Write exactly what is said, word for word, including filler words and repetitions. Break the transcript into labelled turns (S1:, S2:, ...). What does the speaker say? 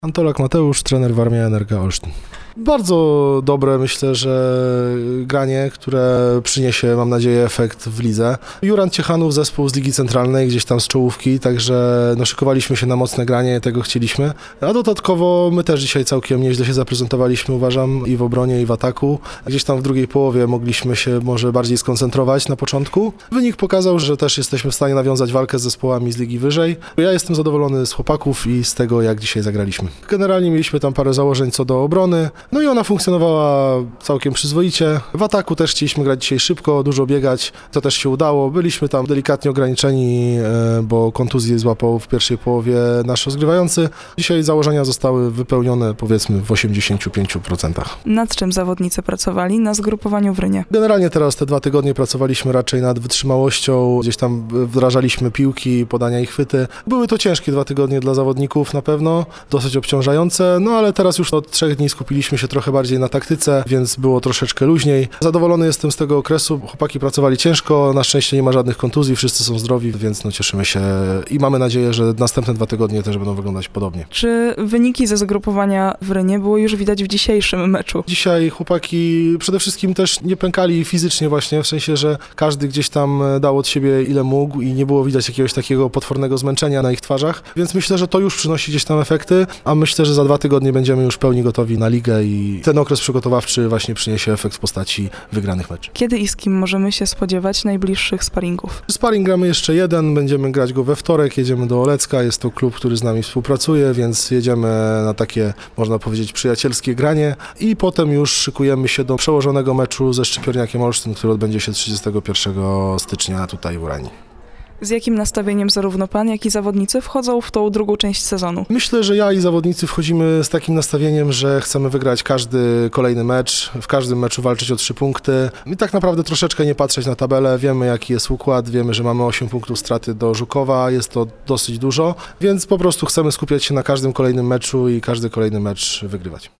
S1: Antolak Mateusz, trener Warmia Energa Olsztyn. Bardzo dobre, myślę, że granie, które przyniesie, mam nadzieję, efekt w lidze. Jurand Ciechanów, zespół z Ligi Centralnej, gdzieś tam z czołówki, także no, szykowaliśmy się na mocne granie, tego chcieliśmy. A dodatkowo my też dzisiaj całkiem nieźle się zaprezentowaliśmy, uważam, i w obronie, i w ataku. Gdzieś tam w drugiej połowie mogliśmy się może bardziej skoncentrować na początku. Wynik pokazał, że też jesteśmy w stanie nawiązać walkę z zespołami z ligi wyżej. Ja jestem zadowolony z chłopaków i z tego, jak dzisiaj zagraliśmy. Generalnie mieliśmy tam parę założeń co do obrony. No i ona funkcjonowała całkiem przyzwoicie. W ataku też chcieliśmy grać dzisiaj szybko, dużo biegać. To też się udało. Byliśmy tam delikatnie ograniczeni, bo kontuzję złapał w pierwszej połowie nasz rozgrywający. Dzisiaj założenia zostały wypełnione, powiedzmy, w osiemdziesięciu pięciu procentach.
S2: Nad czym zawodnicy pracowali na zgrupowaniu w Rynie?
S1: Generalnie teraz te dwa tygodnie pracowaliśmy raczej nad wytrzymałością. Gdzieś tam wdrażaliśmy piłki, podania i chwyty. Były to ciężkie dwa tygodnie dla zawodników na pewno, dosyć obciążające, no ale teraz już od trzech dni skupiliśmy się trochę bardziej na taktyce, więc było troszeczkę luźniej. Zadowolony jestem z tego okresu. Chłopaki pracowali ciężko, na szczęście nie ma żadnych kontuzji, wszyscy są zdrowi, więc no cieszymy się i mamy nadzieję, że następne dwa tygodnie też będą wyglądać podobnie.
S2: Czy wyniki ze zgrupowania w Rynie było już widać w dzisiejszym meczu?
S1: Dzisiaj chłopaki przede wszystkim też nie pękali fizycznie właśnie, w sensie, że każdy gdzieś tam dał od siebie ile mógł i nie było widać jakiegoś takiego potwornego zmęczenia na ich twarzach, więc myślę, że to już przynosi gdzieś tam efekty, a myślę, że za dwa tygodnie będziemy już w pełni gotowi na ligę i ten okres przygotowawczy właśnie przyniesie efekt w postaci wygranych meczów.
S2: Kiedy i z kim możemy się spodziewać najbliższych sparingów?
S1: Sparing gramy jeszcze jeden, będziemy grać go we wtorek, jedziemy do Olecka, jest to klub, który z nami współpracuje, więc jedziemy na takie, można powiedzieć, przyjacielskie granie i potem już szykujemy się do przełożonego meczu ze Szczypiorniakiem Olsztyn, który odbędzie się trzydziestego pierwszego stycznia tutaj w Uranii.
S2: Z jakim nastawieniem zarówno pan, jak i zawodnicy wchodzą w tą drugą część sezonu?
S1: Myślę, że ja i zawodnicy wchodzimy z takim nastawieniem, że chcemy wygrać każdy kolejny mecz, w każdym meczu walczyć o trzy punkty i tak naprawdę troszeczkę nie patrzeć na tabelę. Wiemy, jaki jest układ, wiemy, że mamy osiem punktów straty do Żukowa, jest to dosyć dużo, więc po prostu chcemy skupiać się na każdym kolejnym meczu i każdy kolejny mecz wygrywać.